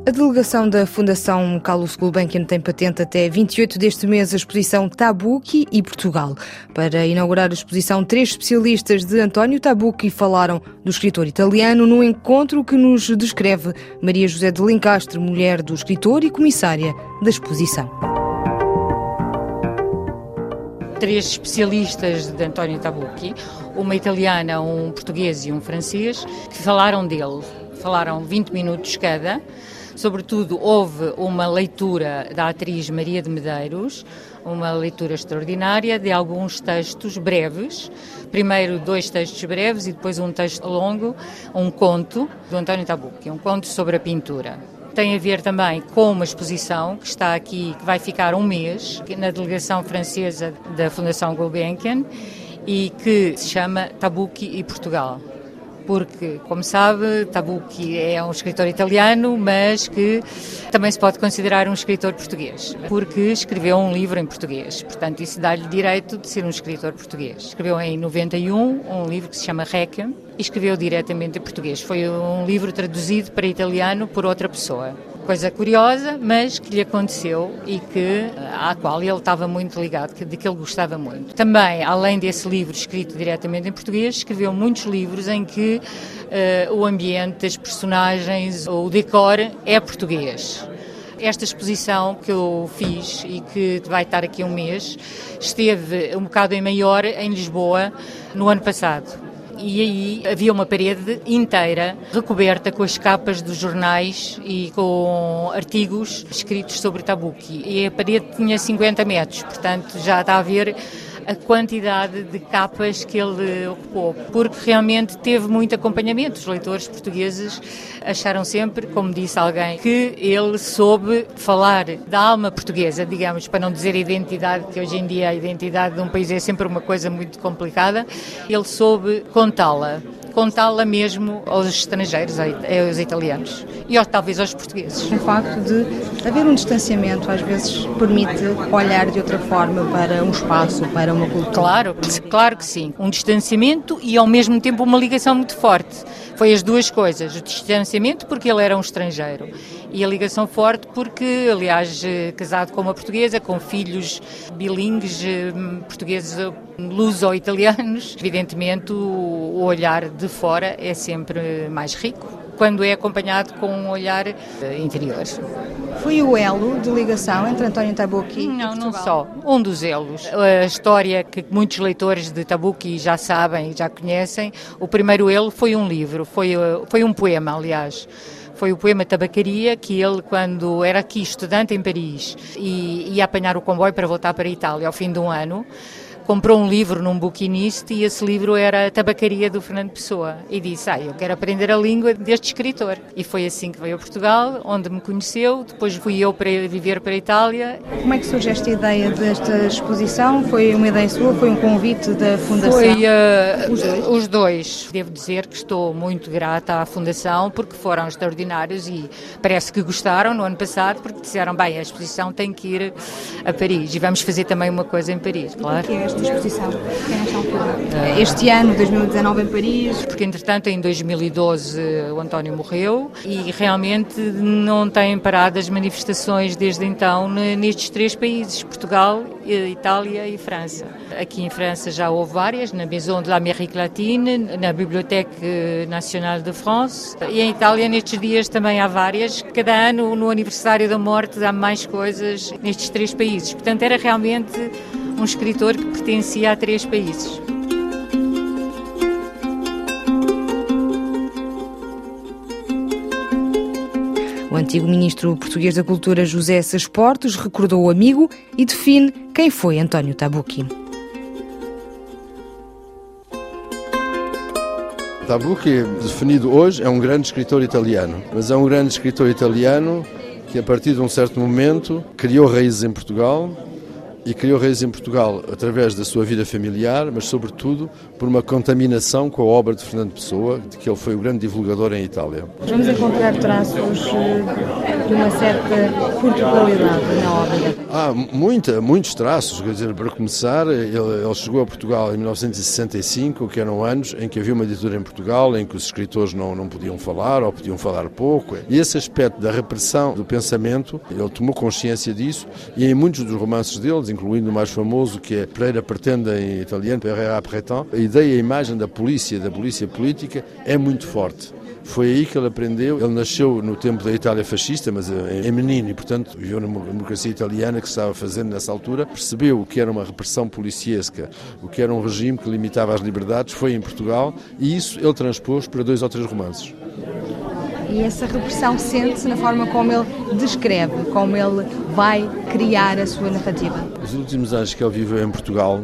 A delegação da Fundação Carlos Gulbenkian tem patente até 28 deste mês a exposição Tabucchi e Portugal. Para inaugurar a exposição, 3 especialistas de António Tabucchi falaram do escritor italiano no encontro que nos descreve Maria José de Lencastre, mulher do escritor e comissária da exposição. 3 especialistas de António Tabucchi, uma italiana, um português e um francês, que falaram dele. Falaram 20 minutos cada. Sobretudo, houve uma leitura da atriz Maria de Medeiros, uma leitura extraordinária de alguns textos breves. Primeiro 2 textos breves e depois um texto longo, um conto do António Tabucchi, um conto sobre a pintura. Tem a ver também com uma exposição que está aqui, que vai ficar um mês, na delegação francesa da Fundação Gulbenkian e que se chama Tabucchi e Portugal. Porque, como sabe, Tabucchi é um escritor italiano, mas que também se pode considerar um escritor português, porque escreveu um livro em português. Portanto, isso dá-lhe direito de ser um escritor português. Escreveu em 91 um livro que se chama Requiem e escreveu diretamente em português. Foi um livro traduzido para italiano por outra pessoa. Coisa curiosa, mas que lhe aconteceu e à qual ele estava muito ligado, de que ele gostava muito. Também, além desse livro escrito diretamente em português, escreveu muitos livros em que o ambiente, as personagens, o decor é português. Esta exposição que eu fiz e que vai estar aqui um mês, esteve um bocado em maior em Lisboa no ano passado. E aí havia uma parede inteira recoberta com as capas dos jornais e com artigos escritos sobre Tabucchi. E a parede tinha 50 metros, portanto já está a ver a quantidade de capas que ele ocupou, porque realmente teve muito acompanhamento. Os leitores portugueses acharam sempre, como disse alguém, que ele soube falar da alma portuguesa, digamos, para não dizer a identidade, que hoje em dia a identidade de um país é sempre uma coisa muito complicada. Ele soube contá-la mesmo aos estrangeiros, aos italianos e talvez aos portugueses. O facto de haver um distanciamento às vezes permite olhar de outra forma para um espaço, para uma cultura. Claro que sim. Um distanciamento e ao mesmo tempo uma ligação muito forte. Foi as duas coisas. O distanciamento porque ele era um estrangeiro e a ligação forte porque, aliás, casado com uma portuguesa, com filhos bilíngues, portugueses luso-italianos. Evidentemente, o olhar de fora é sempre mais rico, quando é acompanhado com um olhar interior. Foi o elo de ligação entre António Tabucchi e Portugal? Não só. Um dos elos. A história que muitos leitores de Tabucchi já sabem, já conhecem, o primeiro elo foi um livro, foi um poema, aliás. Foi o poema Tabacaria, que ele, quando era aqui estudante em Paris e ia apanhar o comboio para voltar para a Itália ao fim de um ano, comprou um livro num buquinista e esse livro era a Tabacaria do Fernando Pessoa e disse, eu quero aprender a língua deste escritor. E foi assim que veio a Portugal, onde me conheceu, depois fui eu para viver para a Itália. Como é que surge esta ideia desta exposição? Foi uma ideia sua? Foi um convite da Fundação? Foi os dois. Devo dizer que estou muito grata à Fundação porque foram extraordinários e parece que gostaram no ano passado porque disseram, a exposição tem que ir a Paris e vamos fazer também uma coisa em Paris, claro. Esta exposição, nesta altura? Este ano, 2019, em Paris? Porque, entretanto, em 2012 o António morreu e realmente não têm parado as manifestações desde então nestes 3 países, Portugal, Itália e França. Aqui em França já houve várias, na Maison de l'Amérique Latine, na Bibliothèque Nationale de France e em Itália nestes dias também há várias. Cada ano, no aniversário da morte, há mais coisas nestes 3 países. Portanto, era realmente um escritor que pertencia a 3 países. O antigo ministro português da Cultura, José Sás Portos, recordou o amigo e define quem foi António Tabucchi. Tabucchi, definido hoje, é um grande escritor italiano, mas é um grande escritor italiano que, a partir de um certo momento, criou raízes em Portugal e criou raízes em Portugal através da sua vida familiar, mas sobretudo por uma contaminação com a obra de Fernando Pessoa, de que ele foi o grande divulgador em Itália. Vamos encontrar traços de uma certa portugalidade na obra. Muitos traços. Quer dizer, para começar, ele chegou a Portugal em 1965, que eram anos em que havia uma ditadura em Portugal, em que os escritores não podiam falar ou podiam falar pouco. E esse aspecto da repressão do pensamento, ele tomou consciência disso, e em muitos dos romances deles, incluindo o mais famoso, que é Pereira Pretende, em italiano, Pereira Pretende, a ideia e a imagem da polícia política, é muito forte. Foi aí que ele aprendeu. Ele nasceu no tempo da Itália fascista, mas em menino, e portanto viveu numa democracia italiana que se estava fazendo nessa altura, percebeu o que era uma repressão policiesca, o que era um regime que limitava as liberdades, foi em Portugal, e isso ele transpôs para 2 ou 3 romances. E essa repressão sente-se na forma como ele descreve, como ele vai criar a sua narrativa. Os últimos anos que ele viveu em Portugal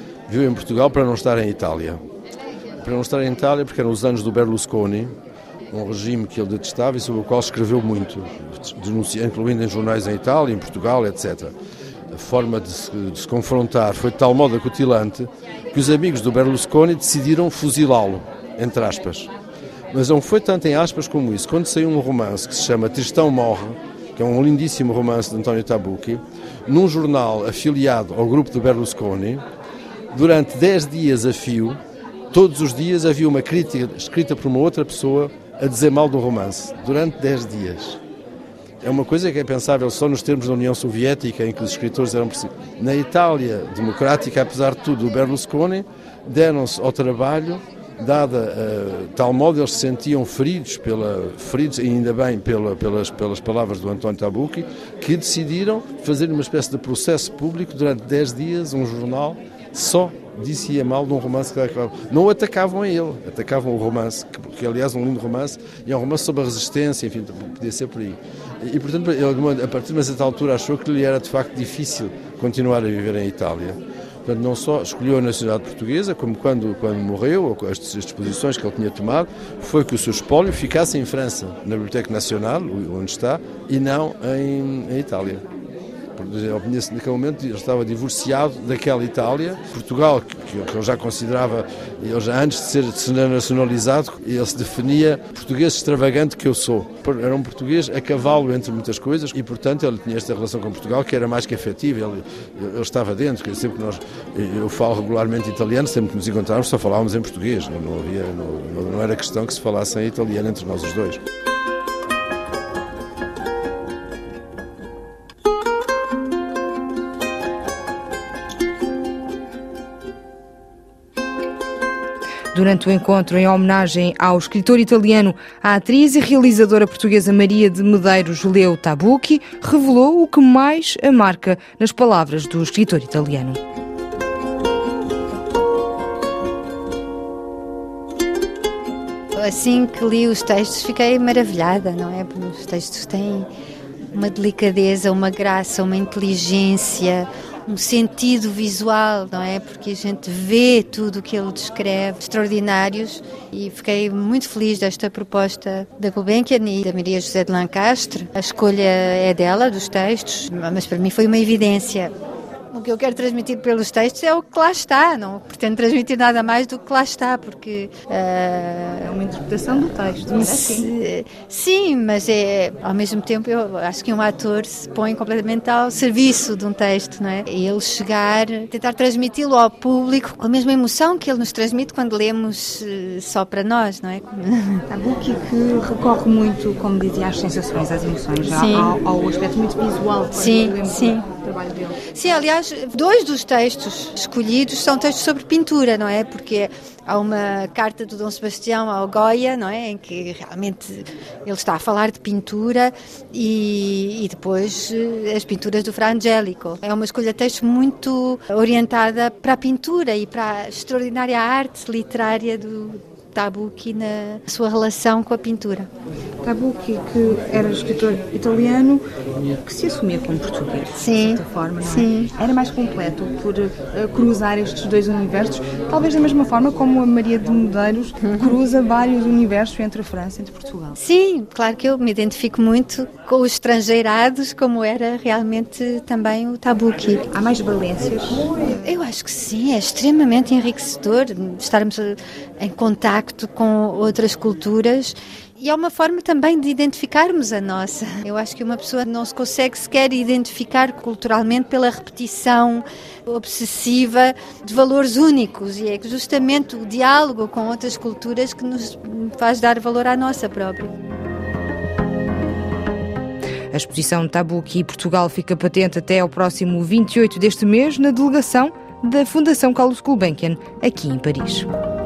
para não estar em Itália. Para não estar em Itália porque eram os anos do Berlusconi, um regime que ele detestava e sobre o qual escreveu muito, incluindo em jornais em Itália, em Portugal, etc. A forma de se confrontar foi de tal modo acutilante que os amigos do Berlusconi decidiram fuzilá-lo, entre aspas. Mas não foi tanto em aspas como isso. Quando saiu um romance que se chama Tristão Morre, que é um lindíssimo romance de António Tabucchi, num jornal afiliado ao grupo do Berlusconi, durante 10 dias a fio, todos os dias havia uma crítica escrita por uma outra pessoa a dizer mal do romance, durante 10 dias. É uma coisa que é pensável só nos termos da União Soviética, em que os escritores eram precisos. Na Itália democrática, apesar de tudo, o Berlusconi deram-se ao trabalho, dada tal modo eles se sentiam feridos e ainda bem pelas palavras do António Tabucchi, que decidiram fazer uma espécie de processo público durante 10 dias, um jornal só dizia mal de um romance que não o atacavam a ele, atacavam o romance, que aliás é um lindo romance, e é um romance sobre a resistência, enfim, podia ser por aí. E portanto, ele, a partir de uma certa altura, achou que lhe era de facto difícil continuar a viver em Itália. Portanto, não só escolheu a nacionalidade portuguesa, como quando morreu, as disposições que ele tinha tomado, foi que o seu espólio ficasse em França, na Biblioteca Nacional, onde está, e não em Itália. Naquele momento ele estava divorciado daquela Itália. Portugal, que ele já considerava, ele já antes de ser nacionalizado, ele se definia português extravagante que eu sou. Era um português a cavalo entre muitas coisas e, portanto, ele tinha esta relação com Portugal que era mais que afetiva. Ele estava dentro, sempre que eu falo regularmente italiano, sempre que nos encontrávamos só falávamos em português, não era questão que se falasse em italiano entre nós os dois. Durante o encontro, em homenagem ao escritor italiano, a atriz e realizadora portuguesa Maria de Medeiros leu Tabucchi, revelou o que mais a marca nas palavras do escritor italiano. Assim que li os textos, fiquei maravilhada, não é? Porque os textos têm uma delicadeza, uma graça, uma inteligência, um sentido visual, não é? Porque a gente vê tudo o que ele descreve, extraordinários, e fiquei muito feliz desta proposta da Gulbenkian e da Maria José de Lancastre. A escolha é dela, dos textos, mas para mim foi uma evidência. O que eu quero transmitir pelos textos é o que lá está, não pretendo transmitir nada mais do que lá está, porque... É uma interpretação do texto, não é assim? Sim, mas ao mesmo tempo eu acho que um ator se põe completamente ao serviço de um texto, não é? E ele chegar, tentar transmiti-lo ao público com a mesma emoção que ele nos transmite quando lemos só para nós, não é? Tabucchi que recorre muito, como dizia, às sensações, às emoções, ao aspecto muito visual. Sim. Trabalho dele. Sim, aliás, 2 dos textos escolhidos são textos sobre pintura, não é? Porque há uma carta do Dom Sebastião ao Goya, não é? Em que realmente ele está a falar de pintura e depois as pinturas do Fra Angelico. É uma escolha de texto muito orientada para a pintura e para a extraordinária arte literária do Tabucchi na sua relação com a pintura. Tabucchi, que era escritor italiano, que se assumia como português, Sim, de certa forma, não é? sim. Era mais completo por cruzar estes dois universos, talvez da mesma forma como a Maria de Medeiros cruza vários universos entre a França e entre Portugal. Sim, claro que eu me identifico muito com os estrangeirados, como era realmente também o Tabucchi. Há mais valências? Eu acho que sim, é extremamente enriquecedor estarmos em contacto com outras culturas. E é uma forma também de identificarmos a nossa. Eu acho que uma pessoa não se consegue sequer identificar culturalmente pela repetição obsessiva de valores únicos. E é justamente o diálogo com outras culturas que nos faz dar valor à nossa própria. A exposição Tabucchi Portugal fica patente até ao próximo 28 deste mês na delegação da Fundação Carlos Gulbenkian, aqui em Paris.